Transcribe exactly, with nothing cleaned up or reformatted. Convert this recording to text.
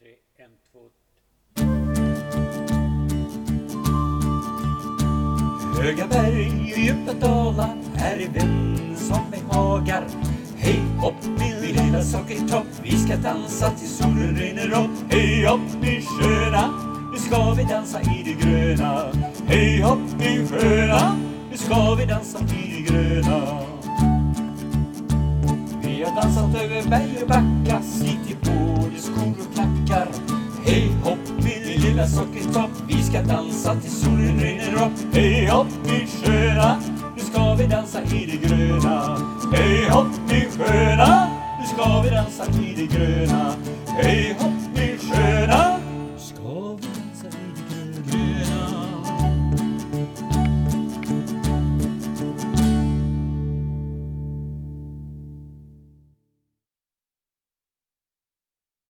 tre, en, två. Höga berg, djupa dalar, här är vän som behagar. Hej hopp min lilla sockertopp, vi ska dansa till solen rinner upp. Hej hopp min sköna, nu ska vi dansa i det gröna. Hej hopp min sköna, nu ska vi dansa i det gröna. Vi har dansat över berg och backar, slitit på både skor och klackar. Hej hopp min lilla sockertopp, vi ska dansa till solen rinner upp. Hej hopp min sköna, nu ska vi dansa i det gröna. Hej hopp min sköna, nu ska vi dansa i det gröna. Hej hopp min sköna.